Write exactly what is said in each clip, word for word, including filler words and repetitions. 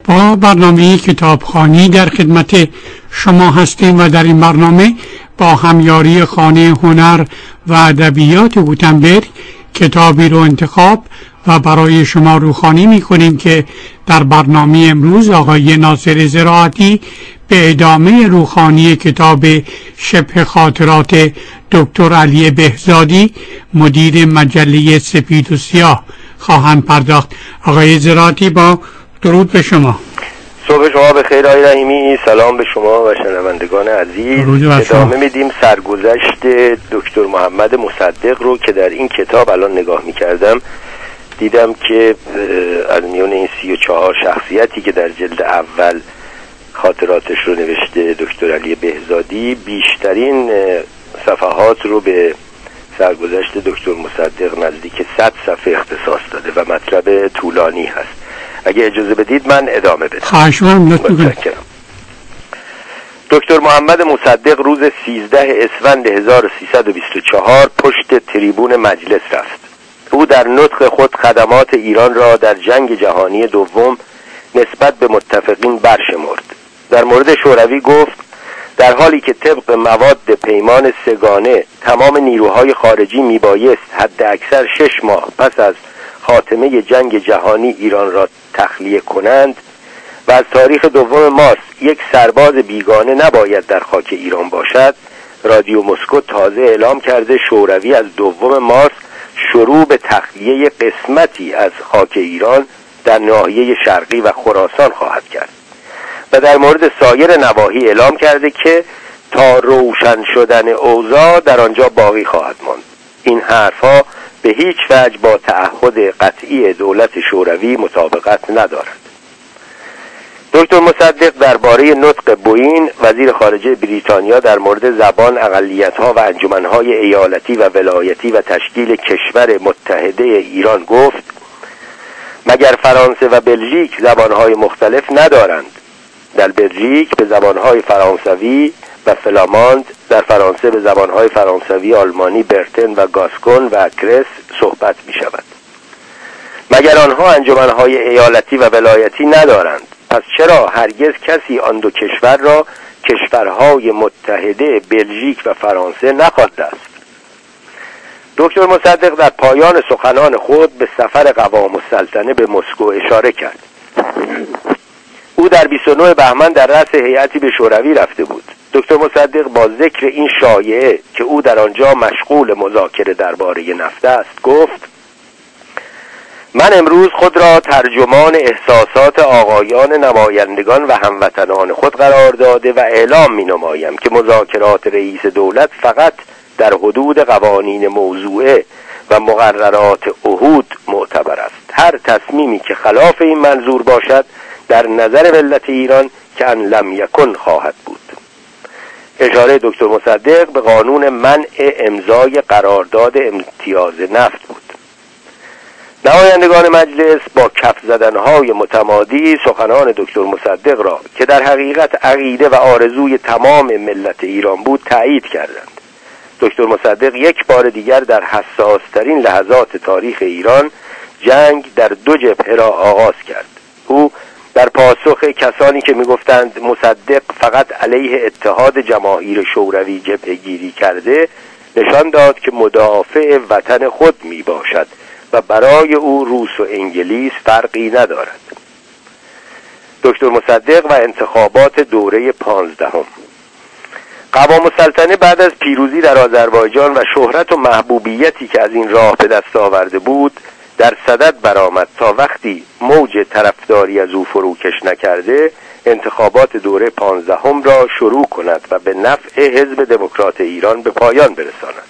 با برنامه کتابخوانی در خدمت شما هستیم و در این برنامه با همیاری خانه هنر و ادبیات گوتنبرگ کتابی رو انتخاب و برای شما روخوانی می‌کنیم که در برنامه امروز آقای ناصر زراعتی به ادامه روخوانی کتاب شبه خاطرات دکتر علی بهزادی مدیر مجله سپید و سیاه خواهند پرداخت. آقای زراعتی با درود به شما. صبح شما بخیر آقای رحیمی، سلام به شما و شنوندگان عزیز. ادامه میدیم سرگذشت دکتر محمد مصدق رو که در این کتاب الان نگاه میکردم دیدم که از میون این سی و چهار شخصیتی که در جلد اول خاطراتش رو نوشته دکتر علی بهزادی بیشترین صفحات رو به سرگذشت دکتر مصدق نزدیک صد صفحه اختصاص داده و مطلب طولانی هست. اگه اجازه بدید من ادامه بدم. خواهش می‌کنم. دکتر محمد مصدق روز سیزده اسفند هزار و سیصد و بیست و چهار پشت تریبون مجلس رفت. او در نطق خود خدمات ایران را در جنگ جهانی دوم نسبت به متفقین برشمرد. در مورد شوروی گفت در حالی که طبق مواد پیمان سگانه تمام نیروهای خارجی میبایست حد اکثر شش ماه پس از خاتمه جنگ جهانی ایران را تخلیه کنند و از تاریخ دوم مارس یک سرباز بیگانه نباید در خاک ایران باشد، رادیو مسکو تازه اعلام کرده شوروی از دوم مارس شروع به تخلیه قسمتی از خاک ایران در ناحیه شرقی و خراسان خواهد کرد و در مورد سایر نواحی اعلام کرده که تا روشن شدن اوضاع در آنجا باقی خواهد ماند. این حرفها به هیچ وجه با تعهد قطعی دولت شوروی مطابقت ندارد. دکتر مصدق درباره نطق بوئین وزیر خارجه بریتانیا در مورد زبان اقلیت‌ها و انجمن‌های ایالتی و ولایتی و تشکیل کشور متحده ایران گفت مگر فرانسه و بلژیک زبان‌های مختلف ندارند؟ در بلژیک به زبان‌های فرانسوی و فلاماند، در فرانسه به زبان‌های فرانسوی، آلمانی، برتن و گاسکون و کرس صحبت می‌شود. مگر آنها انجمن‌های ایالتی و ولایتی ندارند؟ پس چرا هرگز کسی آن دو کشور را کشورهای متحده بلژیک و فرانسه نخوانده است؟ دکتر مصدق در پایان سخنان خود به سفر قوام السلطنه به مسکو اشاره کرد. او در بیست و نه بهمن در رأس هیئتی به شوروی رفته بود. دکتر مصدق با ذکر این شایعه که او در آنجا مشغول مذاکره درباره نفت است گفت من امروز خود را ترجمان احساسات آقایان نمایندگان و هموطنان خود قرار داده و اعلام می نمایم که مذاکرات رئیس دولت فقط در حدود قوانین موضوعه و مقررات عهود معتبر است. هر تصمیمی که خلاف این منظور باشد در نظر ملت ایران که ان لم یکن خواهد بود. اشاره دکتر مصدق به قانون منع امضای قرارداد امتیاز نفت بود. نمایندگان مجلس با کف زدنهای متمادی سخنان دکتر مصدق را که در حقیقت عقیده و آرزوی تمام ملت ایران بود تایید کردند. دکتر مصدق یک بار دیگر در حساس‌ترین لحظات تاریخ ایران جنگ در دو جبهه را آغاز کرد. او در پاسخ کسانی که میگفتند مصدق فقط علیه اتحاد جماهیر شوروی جبهه گیری کرده نشان داد که مدافع وطن خود می باشد و برای او روس و انگلیس فرقی ندارد. دکتر مصدق و انتخابات دوره پانزدهم. قوام السلطنه بعد از پیروزی در آذربایجان و شهرت و محبوبیتی که از این راه به دست آورده بود در صدد برآمد تا وقتی موج طرفداری از او فروکش نکرده انتخابات دوره پانزدهم را شروع کند و به نفع حزب دموکرات ایران به پایان برساند.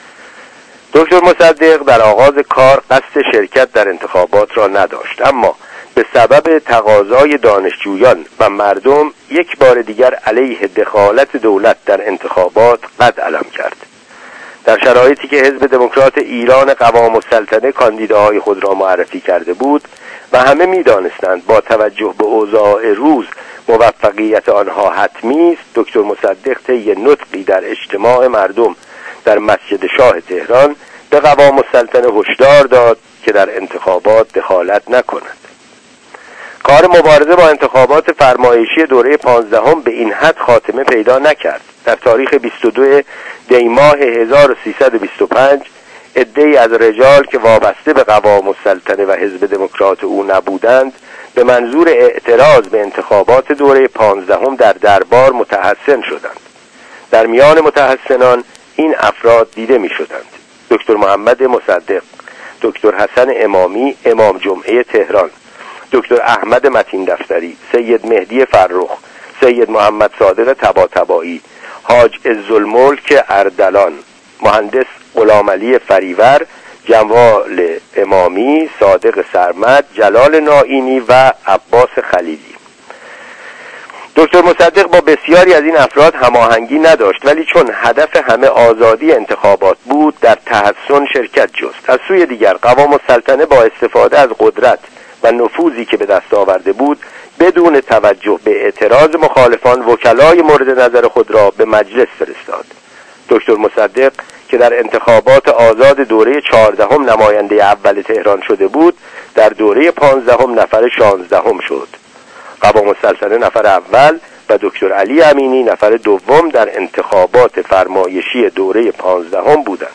دکتر مصدق در آغاز کار قصد شرکت در انتخابات را نداشت، اما به سبب تقاضای دانشجویان و مردم یک بار دیگر علیه دخالت دولت در انتخابات قد علم کرد. در شرایطی که حزب دموکرات ایران قوام السلطنه کاندیداهای خود را معرفی کرده بود و همه می‌دانستند با توجه به اوضاع روز موفقیت آنها حتمی است، دکتر مصدق طی نطقی در اجتماع مردم در مسجد شاه تهران به قوام السلطنه هشدار داد که در انتخابات دخالت نکند. کار مبارزه با انتخابات فرمایشی دوره پانزدهم به این حد خاتمه پیدا نکرد. در تاریخ بیست و دو دی ماه هزار و سیصد و بیست و پنج عده‌ای از رجال که وابسته به قوام السلطنه و حزب دموکرات او نبودند به منظور اعتراض به انتخابات دوره پانزدهم در دربار متحسن شدند. در میان متحسنان این افراد دیده می شدند: دکتر محمد مصدق، دکتر حسن امامی امام جمعه تهران، دکتر احمد متین دفتری، سید مهدی فرخ، سید محمد صادق طباطبایی، حاج عزالملک اردلان، مهندس غلامعلی فریور، جمال امامی، صادق سرمد، جلال نائینی و عباس خلیلی. دکتر مصدق با بسیاری از این افراد هماهنگی نداشت، ولی چون هدف همه آزادی انتخابات بود در تحسن شرکت جست. از سوی دیگر قوام السلطنه با استفاده از قدرت و نفوذی که به دست آورده بود بدون توجه به اعتراض مخالفان وکلای مورد نظر خود را به مجلس فرستاد. دکتر مصدق که در انتخابات آزاد دوره چهاردهم نماینده اول تهران شده بود در دوره پانزدهم نفر شانزدهم شد. قوام السلطنه نفر اول و دکتر علی امینی نفر دوم در انتخابات فرمایشی دوره پانزدهم بودند.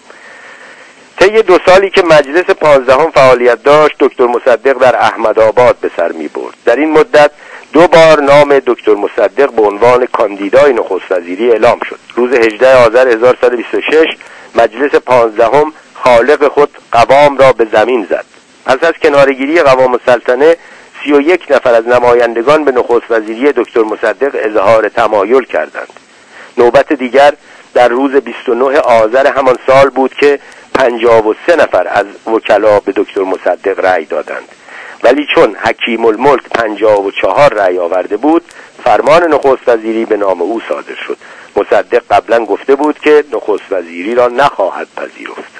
طی دو سالی که مجلس پانزدهم فعالیت داشت دکتر مصدق در احمدآباد به سر می برد. در این مدت دو بار نام دکتر مصدق به عنوان کاندیدای نخست وزیری اعلام شد. روز هجدهم آذر هزار و سیصد و بیست و شش مجلس پانزدهم خالق خود قوام را به زمین زد. پس از کنارگیری قوام السلطنه سی و یک نفر از نمایندگان به نخست وزیری دکتر مصدق اظهار تمایل کردند. نوبت دیگر در روز بیست و نهم آذر همان سال بود که پنجاه و سه نفر از وکلا به دکتر مصدق رأی دادند، ولی چون حکیم الملک پنجاه و چهار رأی آورده بود فرمان نخست وزیری به نام او صادر شد. مصدق قبلا گفته بود که نخست وزیری را نخواهد پذیرفت.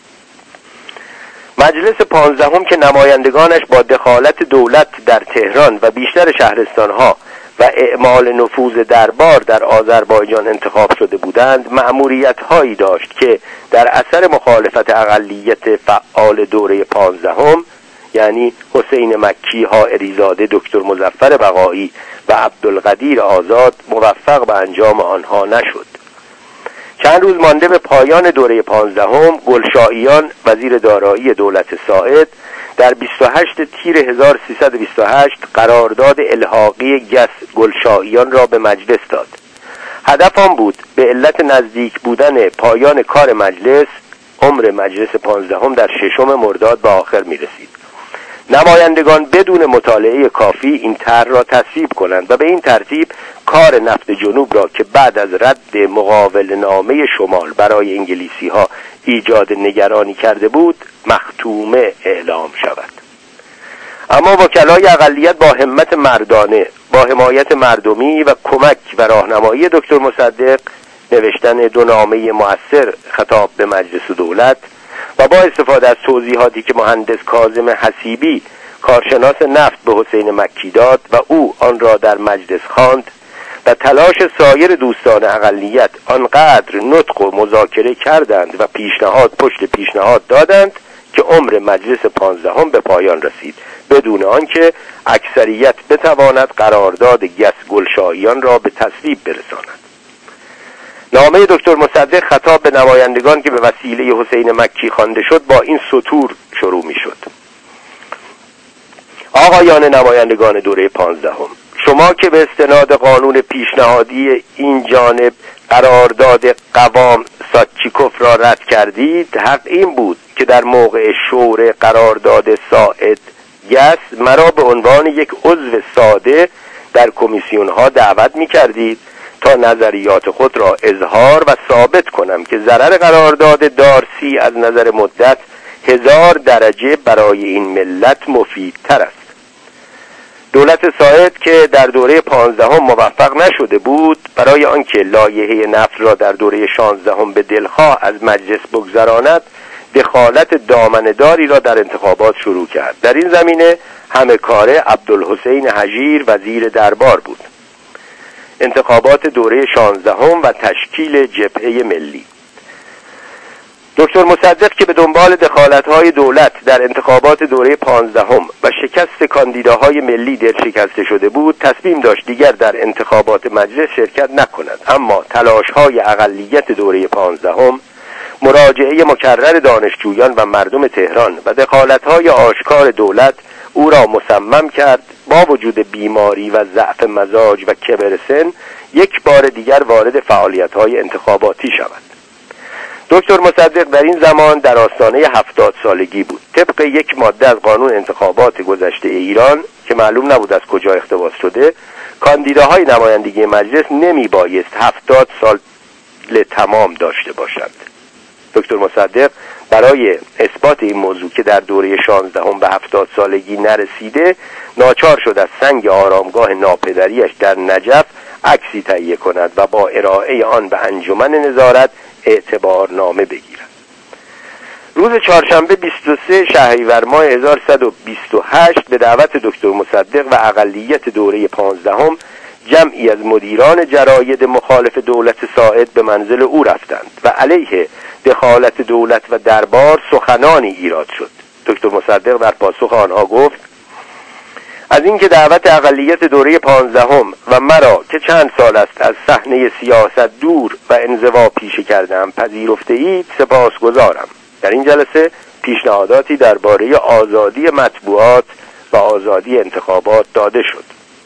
مجلس پانزدهم که نمایندگانش با دخالت دولت در تهران و بیشتر شهرستانها و اعمال نفوذ دربار در آذربایجان انتخاب شده بودند مأموریت‌هایی داشت که در اثر مخالفت اقلیت فعال دوره پانزدهم یعنی حسین مکی، حائری‌زاده، دکتر مظفر بقایی و عبدالقدیر آزاد موفق به انجام آنها نشد. چند روز مانده به پایان دوره پانزدهم گلشاییان وزیر دارایی دولت ساعد در بیست و هشتم تیر هزار و سیصد و بیست و هشت قرارداد الحاقی گس گلشاییان را به مجلس داد. هدف آن بود به علت نزدیک بودن پایان کار مجلس عمر مجلس پانزدهم در ششم مرداد به آخر می رسید. نمایندگان بدون مطالعه کافی این طرح را تصویب کنند و به این ترتیب کار نفت جنوب را که بعد از رد مقاوله‌نامه شمال برای انگلیسی ها ایجاد نگرانی کرده بود مختومه اعلام شود. اما وکلای اقلیت با همت مردانه، با حمایت مردمی و کمک و راهنمایی دکتر مصدق نوشتن دو نامه مؤثر خطاب به مجلس و دولت و با استفاده از توضیحاتی که مهندس کاظم حسیبی کارشناس نفت به حسین مکی داد و او آن را در مجلس خواند و تلاش سایر دوستان اقلیت آنقدر نطق و مذاکره کردند و پیشنهاد پشت پیشنهاد دادند که عمر مجلس پانزدهم به پایان رسید بدون آنکه اکثریت بتواند قرارداد گس گلشاییان را به تصویب برساند. نامه دکتر مصدق خطاب به نمایندگان که به وسیله حسین مکی خوانده شد با این سطور شروع می شد: آقایان نمایندگان دوره پانزدهم، شما که به استناد قانون پیشنهادی این جانب قرارداد قوام ساتچیکوف را رد کردید، حق این بود که در موقع شور قرارداد ساعد گس مرا به عنوان یک عضو ساده در کمیسیون ها دعوت می کردید تا نظریات خود را اظهار و ثابت کنم که ضرر قرارداد دارسی از نظر مدت هزار درجه برای این ملت مفیدتر است. دولت ساعد که در دوره پانزدهم موفق نشده بود برای آنکه لایحه نفت را در دوره شانزدهم به دلخواه از مجلس بگذراند دخالت دامنه‌داری را در انتخابات شروع کرد. در این زمینه همه کاره عبدالحسین حجیر وزیر دربار بود. انتخابات دوره شانزدهم و تشکیل جبهه ملی. دکتر مصدق که به دنبال دخالت‌های دولت در انتخابات دوره پانزدهم و شکست کاندیداهای ملی دلشکسته شده بود، تصمیم داشت دیگر در انتخابات مجلس شرکت نکند. اما تلاش‌های اقلیت دوره پانزدهم، مراجعه مکرر دانشجویان و مردم تهران و دخالت‌های آشکار دولت او را مصمم کرد با وجود بیماری و ضعف مزاج و کبر سن یک بار دیگر وارد فعالیت‌های انتخاباتی شود. دکتر مصدق در این زمان در آستانه هفتاد سالگی بود. طبق یک ماده از قانون انتخابات گذشته ایران که معلوم نبود از کجا اقتباس شده، کاندیداهای نمایندگی مجلس نمی بایست هفتاد سال تمام داشته باشند. دکتر مصدق برای اثبات این موضوع که در دوره شانزدهم به هفتاد سالگی نرسیده، ناچار شد از سنگ آرامگاه ناپدریش در نجف عکسی تهیه کند و با ارائه آن به انجمن نظارت اعتبارنامه بگیرد. روز چهارشنبه بیست و سوم شهریور ماه هزار و سیصد و بیست و هشت به دعوت دکتر مصدق و اقلیت دوره پانزدهم جمعی از مدیران جراید مخالف دولت ساعد به منزل او رفتند و علیه دخالت دولت و دربار سخنانی ایراد شد. دکتر مصدق در پاسخ آنها گفت: از اینکه دعوت اقلیت دوره پانزدهم و مرا که چند سال است از صحنه سیاست دور و انزوا پیشه کردم پذیرفته اید سپاسگزارم. در این جلسه پیشنهاداتی درباره آزادی مطبوعات و آزادی انتخابات داده شد.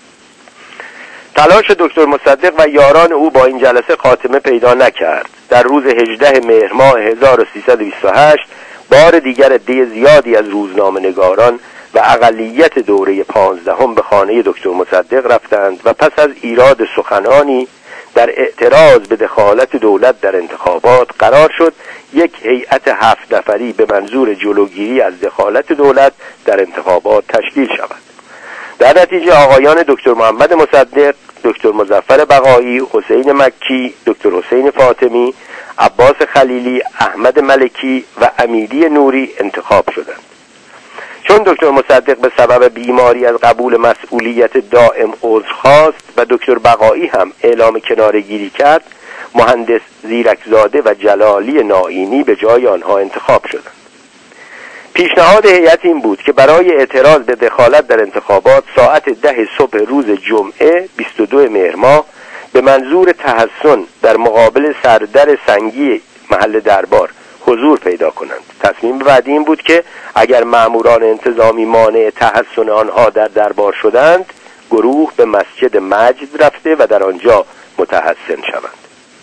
تلاش دکتر مصدق و یاران او با این جلسه خاتمه پیدا نکرد. در روز هجدهم مهر ماه هزار و سیصد و بیست و هشت بار دیگر عده زیادی از روزنامه‌نگاران و اقلیت دوره پانزدهم به خانه دکتر مصدق رفتند و پس از ایراد سخنانی در اعتراض به دخالت دولت در انتخابات قرار شد یک هیئت هفت نفری به منظور جلوگیری از دخالت دولت در انتخابات تشکیل شود. در نتیجه آقایان دکتر محمد مصدق، دکتر مظفر بقایی، حسین مکی، دکتر حسین فاطمی، عباس خلیلی، احمد ملکی و امیری نوری انتخاب شدند. چون دکتر مصدق به سبب بیماری از قبول مسئولیت دائم عذر خواست و دکتر بقایی هم اعلام کناره‌گیری کرد، مهندس زیرکزاده و جلالی نائینی به جای آنها انتخاب شدند. پیشنهاد هیئت این بود که برای اعتراض به دخالت در انتخابات ساعت ده صبح روز جمعه بیست و دوم مهر ماه به منظور تحصن در مقابل سردر سنگی محل دربار حضور پیدا کنند. تصمیم بعدی این بود که اگر ماموران انتظامی مانع تحصن آنها در دربار شدند، گروه به مسجد مجد رفته و در آنجا متحصن شوند.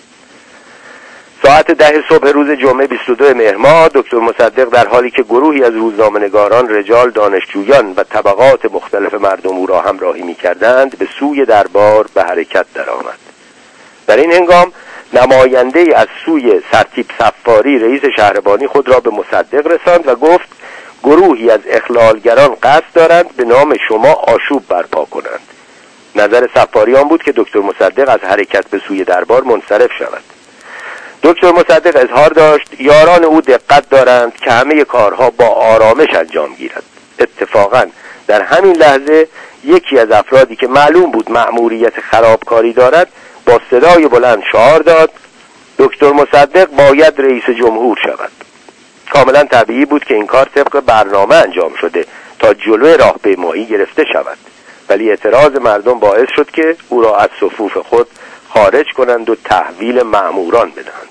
ساعت ده صبح روز جمعه بیست و دوم مهر ماه دکتر مصدق در حالی که گروهی از روزنامه‌نگاران، رجال، دانشجویان و طبقات مختلف مردم او را همراهی می‌کردند به سوی دربار به حرکت درآمد. در این هنگام نماینده از سوی سرتیپ صفاری رئیس شهربانی خود را به مصدق رساند و گفت گروهی از اخلالگران قصد دارند به نام شما آشوب برپا کنند. نظر صفاری آن بود که دکتر مصدق از حرکت به سوی دربار منصرف شود. دکتر مصدق اظهار داشت یاران او دقت دارند که همه کارها با آرامش انجام گیرد. اتفاقا در همین لحظه یکی از افرادی که معلوم بود مأموریت خرابکاری دارد با صدای بلند شعار داد دکتر مصدق باید رئیس جمهور شود. کاملا طبیعی بود که این کار طبق برنامه انجام شده تا جلوی راهپیمایی گرفته شود، ولی اعتراض مردم باعث شد که او را از صفوف خود خارج کنند و تحویل مأموران بدهند.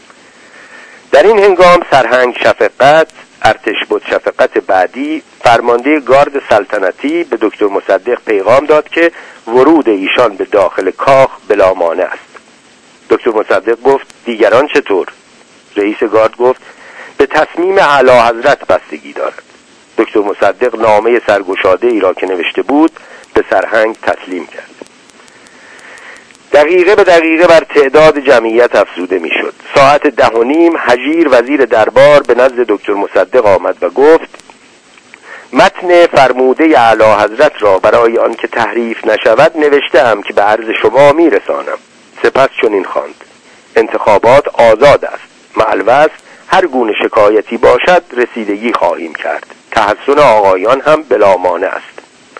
در این هنگام سرهنگ شفقت، ارتش بود شفقت بعدی، فرمانده گارد سلطنتی به دکتر مصدق پیغام داد که ورود ایشان به داخل کاخ بلا مانع است. دکتر مصدق گفت دیگران چطور؟ رئیس گارد گفت به تصمیم اعلی حضرت بستگی دارد. دکتر مصدق نامه سرگشاده ای را که نوشته بود به سرهنگ تسلیم کرد. دقیقه به دقیقه بر تعداد جمعیت افزوده می شد. ساعت ده و نیم هجیر وزیر دربار به نزد دکتر مصدق آمد و گفت متن فرموده اعلی حضرت را برای آن که تحریف نشود نوشتم که به عرض شما می رسانم. سپس چنین خواند انتخابات آزاد است، معالوصف هر گونه شکایتی باشد رسیدگی خواهیم کرد. تحسن آقایان هم بلا مانع است.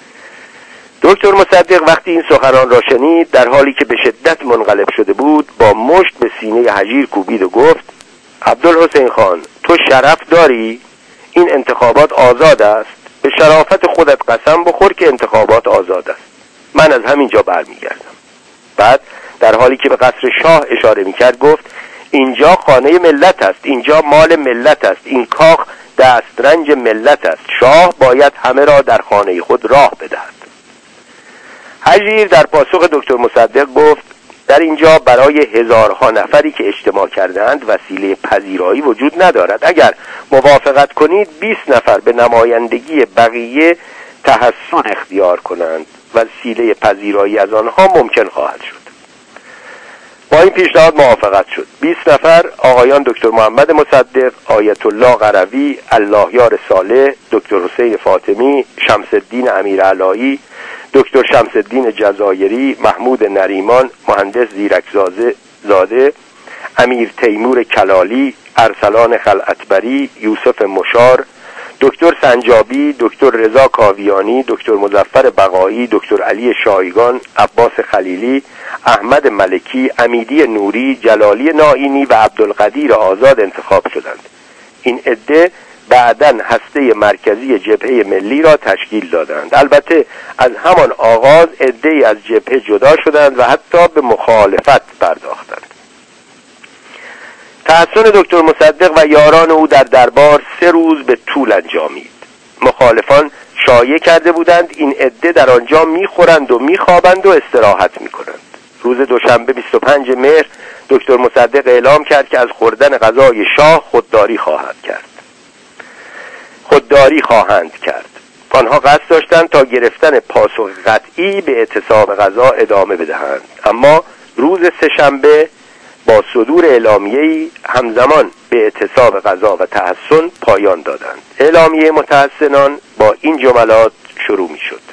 دکتر مصدق وقتی این سخنان را شنید در حالی که به شدت منقلب شده بود با مشت به سینه هجیر کوبید و گفت عبدالحسین خان، تو شرف داری؟ این انتخابات آزاد است. به شرافت خودت قسم بخور که انتخابات آزاد است. من از همینجا برمیگردم. بعد در حالی که به قصر شاه اشاره میکرد گفت اینجا خانه ملت است، اینجا مال ملت است، این کاخ دسترنج ملت است. شاه باید همه را در خانه خود راه بدهد. هجیر در پاسخ دکتر مصدق گفت در اینجا برای هزارها نفری که اجتماع کردند وسیله پذیرایی وجود ندارد. اگر موافقت کنید بیست نفر به نمایندگی بقیه تحسن اختیار کنند. وسیله پذیرایی از آنها ممکن خواهد شد. با این پیشنهاد موافقت شد. بیست نفر آقایان دکتر محمد مصدق، آیت الله قروی، اللهیار صالح، دکتر حسین فاطمی، شمس الدین امیرعلایی، دکتر شمس الدین جزایری، محمود نریمان، مهندس زیرکزاده، امیر تیمور کلالی، ارسلان خلعتبری، یوسف مشار، دکتر سنجابی، دکتر رضا کاویانی، دکتر مظفر بقایی، دکتر علی شایگان، عباس خلیلی، احمد ملکی، امیدی نوری، جلالی نائینی و عبدالقدیر آزاد انتخاب شدند. این عده بعداً هسته مرکزی جبهه ملی را تشکیل دادند. البته از همان آغاز عده‌ای از جبهه جدا شدند و حتی به مخالفت پرداختند. تحسن دکتر مصدق و یاران او در دربار سه روز به طول انجامید. مخالفان شایعه کرده بودند این عده در آنجا میخورند و میخوابند و استراحت میکنند. روز دوشنبه بیست و پنجم مهر دکتر مصدق اعلام کرد که از خوردن غذای شاه خودداری خواهد کرد. خودداری خواهند کرد. آنها قصد داشتند تا گرفتن پاسخ قطعی به اعتصاب غذا ادامه بدهند، اما روز سه‌شنبه با صدور اعلامیه‌ای همزمان به اعتصاب غذا و تحسن پایان دادند. اعلامیه متحسنان با این جملات شروع می شد: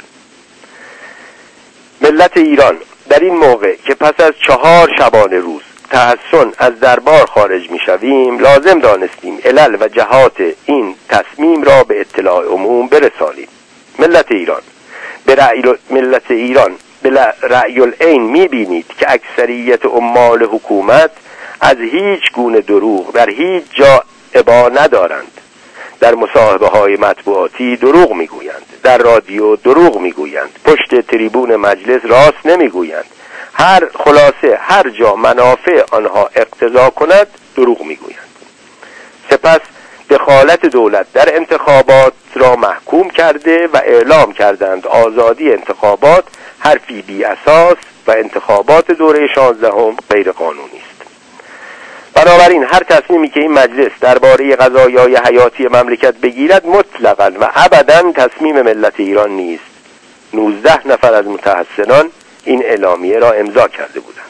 ملت ایران، در این موقع که پس از چهار شبانه روز تحسن از دربار خارج می شویم، لازم دانستیم علل و جهات این تصمیم را به اطلاع عموم برسانیم. ملت ایران به رأی ملت ایران به رأی العین می بینید که اکثریت عمال حکومت از هیچ گونه دروغ در هیچ جا ابا ندارند. در مصاحبه های مطبوعاتی دروغ می گویند، در رادیو دروغ می گویند، پشت تریبون مجلس راست نمی گویند. هر خلاصه هر جا منافع آنها اقتضا کند دروغ می گویند. سپس دخالت دولت در انتخابات را محکوم کرده و اعلام کردند آزادی انتخابات حرفی بی اساس و انتخابات دوره شانزدهم غیر قانونی است. بنابراین هر تصمیمی که این مجلس درباره قضایای حیاتی مملکت بگیرد مطلقاً و ابداً تصمیم ملت ایران نیست. نوزده نفر از متحسنان این اعلامیه را امضا کرده بودند.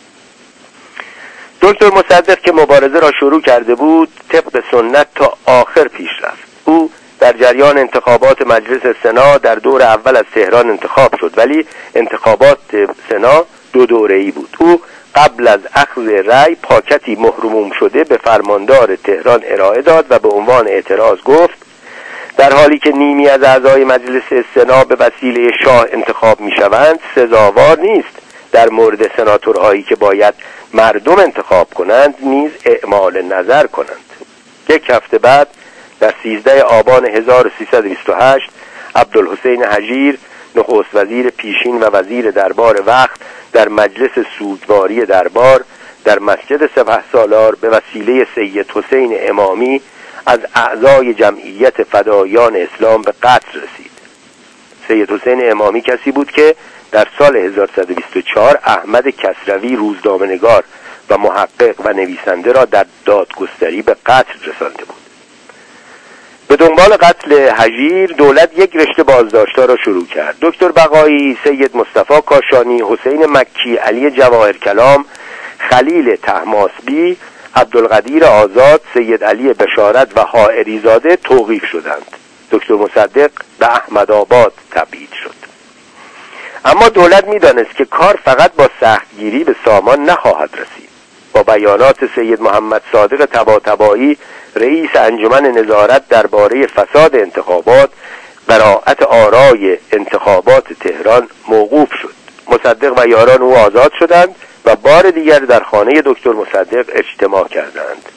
دکتر مصدق که مبارزه را شروع کرده بود طبق سنت تا آخر پیش رفت. او در جریان انتخابات مجلس سنا در دور اول از تهران انتخاب شد، ولی انتخابات سنا دو دوره‌ای بود. او قبل از اخذ رأی پاکتی مهرموم شده به فرماندار تهران ارائه داد و به عنوان اعتراض گفت در حالی که نیمی از اعضای مجلس سنا به وسیله شاه انتخاب می‌شوند، سزاوار نیست در مورد سناتورهایی که باید مردم انتخاب کنند نیز اعمال نظر کنند. یک هفته بعد در سیزده آبان هزار و سیصد و بیست و هشت عبدالحسین هجیر نخست وزیر پیشین و وزیر دربار وقت در مجلس سوگواری دربار در مسجد سپهسالار به وسیله سید حسین امامی از اعضای جمعیت فدایان اسلام به قتل رسید. سید حسین امامی کسی بود که در سال هزار و سیصد و بیست و چهار احمد کسروی روزنامه‌نگار و محقق و نویسنده را در دادگستری به قتل رسانده بود. به دنبال قتل هجیر دولت یک رشته بازداشت‌ها را شروع کرد. دکتر بقایی، سید مصطفی کاشانی، حسین مکی، علی جواهر کلام، خلیل طهماسبی، عبدالقدیر آزاد، سید علی بشارت و حائری زاده توقیف شدند. دکتر مصدق به احمدآباد تبعید شد. اما دولت می‌دانست که کار فقط با سختگیری به سامان نخواهد رسید. با بیانات سید محمد صادق طباطبایی رئیس انجمن نظارت درباره فساد انتخابات، قرائت آرای انتخابات تهران موقوف شد. مصدق و یاران او آزاد شدند و بار دیگر در خانه دکتر مصدق اجتماع کردند.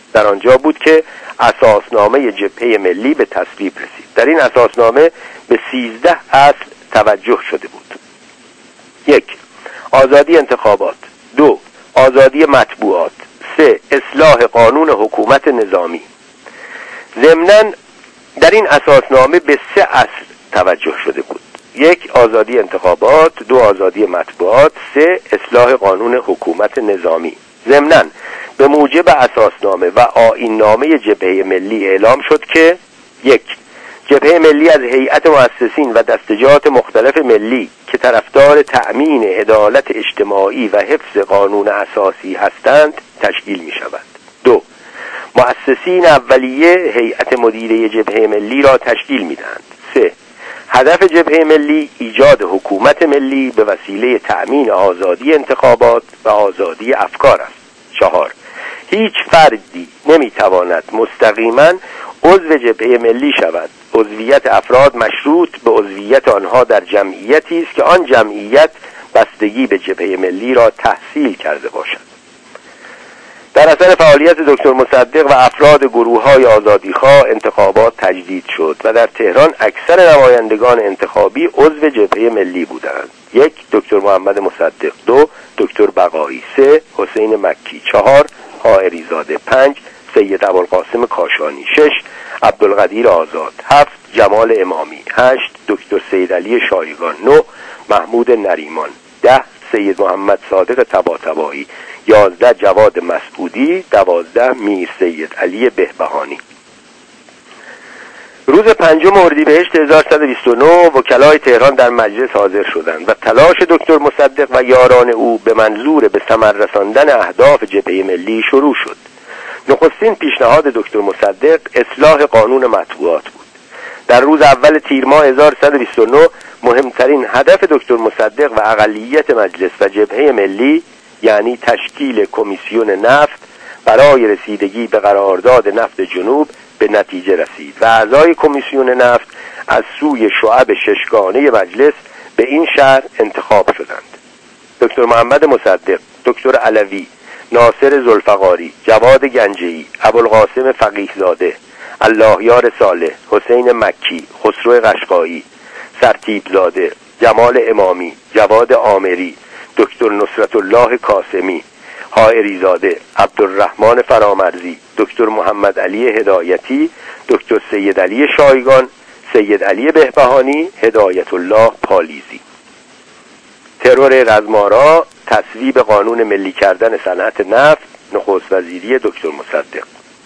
در آنجا بود که اساسنامه جبهه ملی به تصویب رسید. در این اساسنامه به سیزده اصل توجه شده بود. یک، آزادی انتخابات. دو، آزادی مطبوعات. سه، اصلاح قانون حکومت نظامی. ضمناً در این اساسنامه به سه اصل توجه شده بود: یک، آزادی انتخابات. دو، آزادی مطبوعات. سه، اصلاح قانون حکومت نظامی. ضمناً به موجب اساسنامه و آیین‌نامه جبهه ملی اعلام شد که یک، جبهه ملی از هیئت مؤسسین و دستجات مختلف ملی که طرفدار تأمین عدالت اجتماعی و حفظ قانون اساسی هستند تشکیل می شود. دو، مؤسسین اولیه هیئت مدیره جبهه ملی را تشکیل می دهند. سه، هدف جبهه ملی ایجاد حکومت ملی به وسیله تأمین آزادی انتخابات و آزادی افکار است. چهار، هیچ فردی نمیتواند مستقیما عضو جبهه ملی شود. عضویت افراد مشروط به عضویت آنها در جمعیتی است که آن جمعیت بستگی به جبهه ملی را تحصیل کرده باشد. در اثر فعالیت دکتر مصدق و افراد گروه‌های آزادیخواه انتخابات تجدید شد و در تهران اکثر نمایندگان انتخابی عضو جبهه ملی بودند. یک، دکتر محمد مصدق. دو، دکتر بقایی. سه، حسین مکی. چهار، حائری زاده. پنج، سید ابوالقاسم کاشانی. شش، عبدالقدیر آزاد. هفت، جمال امامی. هشت، دکتر سید علی شایگان. نه، محمود نریمان. ده، سید محمد صادق طباطبایی. یازده، جواد مسعودی. دوازده، میر سید علی بهبهانی. روز پنجم اردیبهشت هزار و سیصد و بیست و نه وکلای تهران در مجلس حاضر شدند و تلاش دکتر مصدق و یاران او به منظور به ثمر رساندن اهداف جبهه ملی شروع شد. نخستین پیشنهاد دکتر مصدق اصلاح قانون مطبوعات بود. در روز اول تیر ماه هزار و سیصد و بیست و نه مهمترین هدف دکتر مصدق و اقلیت مجلس و جبهه ملی، یعنی تشکیل کمیسیون نفت برای رسیدگی به قرارداد نفت جنوب، به نتیجه رسید و اعضای کمیسیون نفت از سوی شعب ششگانه مجلس به این شهر انتخاب شدند: دکتر محمد مصدق، دکتر علوی، ناصر ذوالفقاری، جواد گنجه‌ای، ابوالقاسم فقیه‌زاده، اللهیار صالح، حسین مکی، خسرو قشقایی، سرتیپ زاده، جمال امامی، جواد آمری، دکتر نصرت الله کاسمی، حائری زاده، عبدالرحمن فرامرزی، دکتر محمد علی هدایتی، دکتر سید علی شایگان، سید علی بهبهانی، هدایت الله پالیزی. ترور رزمارا، تصویب قانون ملی کردن صنعت نفت، نخست وزیری دکتر مصدق.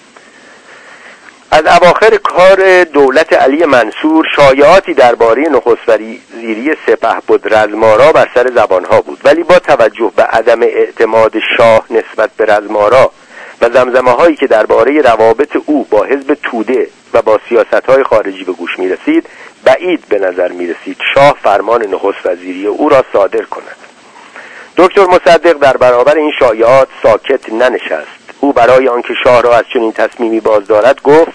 از اواخر کار دولت علی منصور شایعاتی درباره نخست وزیری سپهبد رزمارا بر سر زبانها بود، ولی با توجه به عدم اعتماد شاه نسبت به رزمارا و زمزمه هایی که درباره روابط او با حزب توده و با سیاست های خارجی به گوش می رسید، بعید به نظر می رسید شاه فرمان نخست وزیری او را صادر کند. دکتر مصدق در برابر این شایعات ساکت ننشست. او برای آنکه شاه را از چنین تصمیمی باز دارد گفت: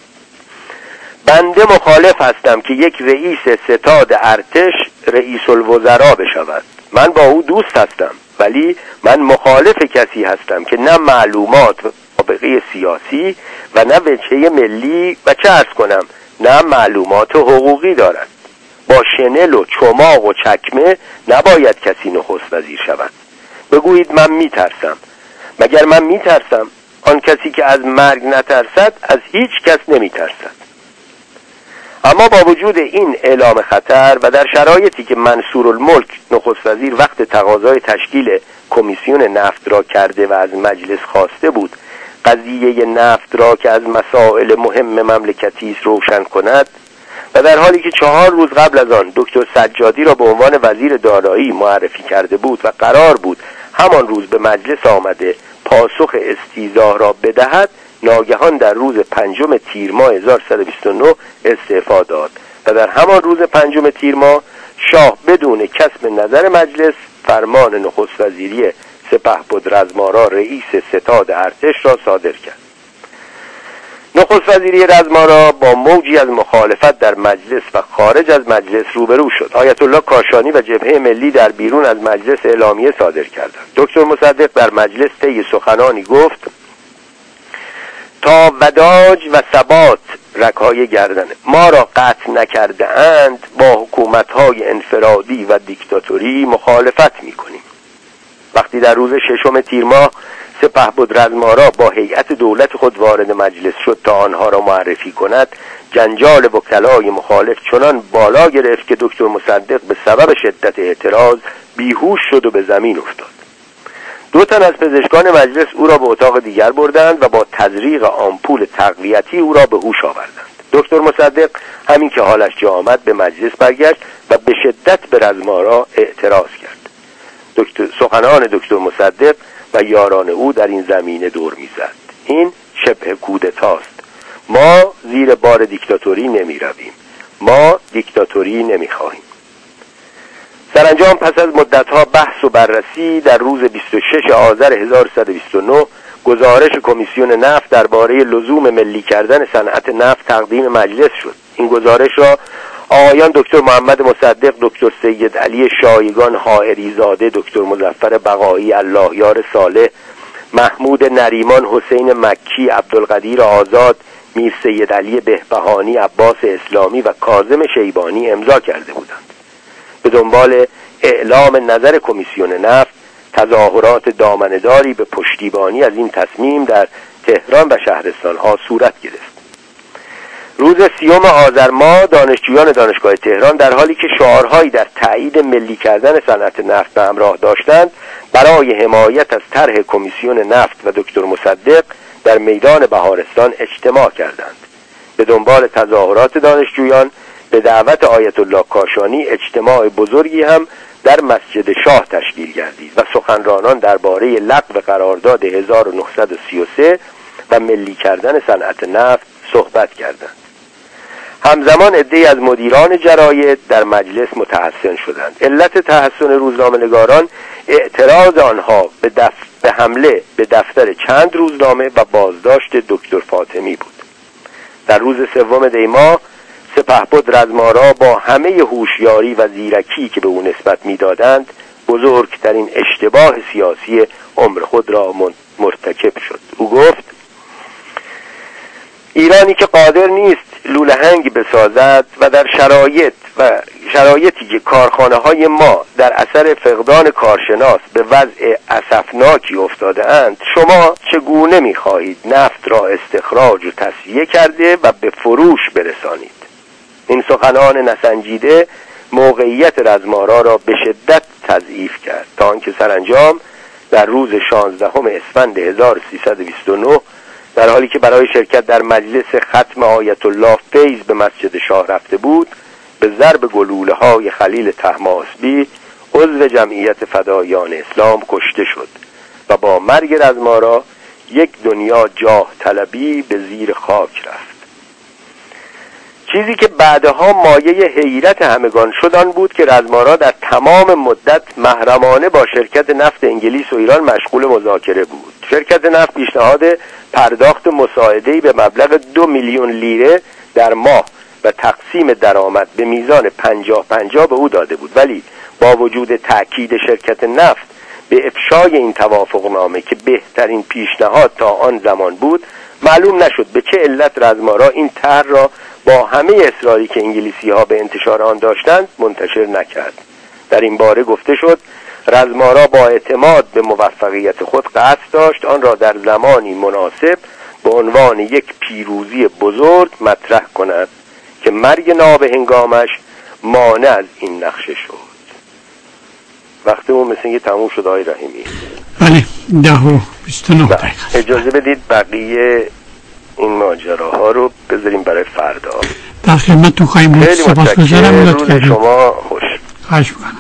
بنده مخالف هستم که یک رئیس ستاد ارتش رئیس الوزراء بشود. من با او دوست هستم، ولی من مخالف کسی هستم که نه معلومات و سابقه سیاسی و نه وجهه ملی و چه عرض کنم نه معلومات حقوقی دارد. با شنل و چماق و چکمه نباید کسی نخست وزیر شود. بگویید من میترسم. مگر من میترسم؟ آن کسی که از مرگ نترسد از هیچ کس نمیترسد. اما با وجود این اعلام خطر و در شرایطی که منصورالملک نخست وزیر وقت تقاضای تشکیل کمیسیون نفت را کرده و از مجلس خواسته بود قضیه نفت را که از مسائل مهم مملکتی است روشن کند، و در حالی که چهار روز قبل از آن دکتر سجادی را به عنوان وزیر دارایی معرفی کرده بود و قرار بود همان روز به مجلس آمده پاسخ استیضاح را بدهد، ناگهان در روز پنجم تیر ماه هزار و سیصد و بیست و نه استعفا داد و در همان روز پنجم تیر ماه شاه بدون کسب نظر مجلس فرمان نخست وزیری سپهبد رزمارا رئیس ستاد ارتش را صادر کرد. نخست وزیری رزمارا با موجی از مخالفت در مجلس و خارج از مجلس روبرو شد. آیت الله کاشانی و جبهه ملی در بیرون از مجلس اعلامیه صادر کردند. دکتر مصدق در مجلس طی سخنانی گفت: تا وداج و ثبات رکای گردنه. ما را قطع نکرده اند، با حکومت‌های انفرادی و دیکتاتوری مخالفت می‌کنیم. وقتی در روز ششم تیر ماه سپهبد رزمارا با هیئت دولت خود وارد مجلس شد تا آنها را معرفی کند، جنجال وکلای مخالف چنان بالا گرفت که دکتر مصدق به سبب شدت اعتراض بیهوش شد و به زمین افتاد. دو تن از پزشکان مجلس او را به اتاق دیگر بردند و با تزریق آمپول تقویتی او را به هوش آوردند. دکتر مصدق همین که حالش جا آمد به مجلس برگشت و به شدت به رزمارا اعتراض کرد. دکتر سخنان دکتر مصدق و یاران او در این زمینه دور میزد: این شبه کودتاست. ما زیر بار دیکتاتوری نمی رویم. ما دیکتاتوری نمی خواهیم. سرانجام پس از مدتها بحث و بررسی در روز بیست و ششم آذر هزار و سیصد و بیست و نه گزارش کمیسیون نفت درباره لزوم ملی کردن صنعت نفت تقدیم مجلس شد. این گزارش را آقایان دکتر محمد مصدق، دکتر سید علی شایگان حائری زاده، دکتر مظفر بقایی، الله یار صالح، محمود نریمان، حسین مکی، عبدالقدیر آزاد، میر سید علی بهبهانی، عباس اسلامی و کاظم شیبانی امضا کرده بودند. به دنبال اعلام نظر کمیسیون نفت، تظاهرات دامنه‌داری به پشتیبانی از این تصمیم در تهران و شهرستان‌ها صورت گرفت. روز سیوم آذر ماه دانشجویان دانشگاه تهران در حالی که شعارهایی در تایید ملی کردن صنعت نفت به همراه داشتند، برای حمایت از طرح کمیسیون نفت و دکتر مصدق در میدان بهارستان اجتماع کردند. به دنبال تظاهرات دانشجویان به دعوت آیت الله کاشانی اجتماع بزرگی هم در مسجد شاه تشکیل گردید و سخنرانان درباره لغو قرارداد هزار و نهصد و سی و سه و ملی کردن صنعت نفت صحبت کردند. همزمان عده‌ای از مدیران جراید در مجلس متحسن شدند. علت تحسن روزنامه‌نگاران اعتراض آنها به, دف... به حمله به دفتر چند روزنامه و بازداشت دکتر فاطمی بود. در روز سوم دی ماه سپهبد رزمارا با همه هوشیاری و زیرکی که به او نسبت می‌دادند بزرگترین اشتباه سیاسی عمر خود را مرتکب شد. او گفت: ایرانی که قادر نیست لولهنگ بسازد و در شرایط و شرایطی که کارخانه‌های ما در اثر فقدان کارشناس به وضع اسفناکی افتاده اند، شما چگونه می‌خواهید نفت را استخراج و تصفیه کرده و به فروش برسانید؟ این سخنان نسنجیده موقعیت رزمارا را به شدت تضعیف کرد تا آنکه سرانجام در روز شانزدهم اسفند هزار و سیصد و بیست و نه در حالی که برای شرکت در مجلس ختم آیت الله فیض به مسجد شاه رفته بود، به ضرب گلوله های خلیل طهماسبی عضو جمعیت فدایان اسلام کشته شد و با مرگ رزمارا یک دنیا جاه طلبی به زیر خاک رفت. چیزی که بعدها مایه حیرت همگان شد آن بود که رزمارا در تمام مدت محرمانه با شرکت نفت انگلیس و ایران مشغول مذاکره بود. شرکت نفت پیشنهاد پرداخت مساعده‌ای به مبلغ دو میلیون لیره در ماه و تقسیم درآمد به میزان پنجاه پنجاه به او داده بود، ولی با وجود تأکید شرکت نفت به افشای این توافقنامه که بهترین پیشنهاد تا آن زمان بود، معلوم نشد به چه علت رزمارا این طرح را با همه اصراری که انگلیسی‌ها به انتشار آن داشتند منتشر نکرد. در این باره گفته شد رزمارا با اعتماد به موفقیت خود قصد داشت آن را در زمانی مناسب به عنوان یک پیروزی بزرگ مطرح کند که مرگ نابهنگامش مانع از این نقشه شد. وقتی اون مثل اینکه تموم شد آقای رحیمی. بله، ده و بیست و نه دقیقه. اجازه بدید بقیه این ماجراها رو بذاریم برای فردا. در خدمتتون خواهیم بود. سپاسگزارم. روز شما خوش. خواهش می‌کنم.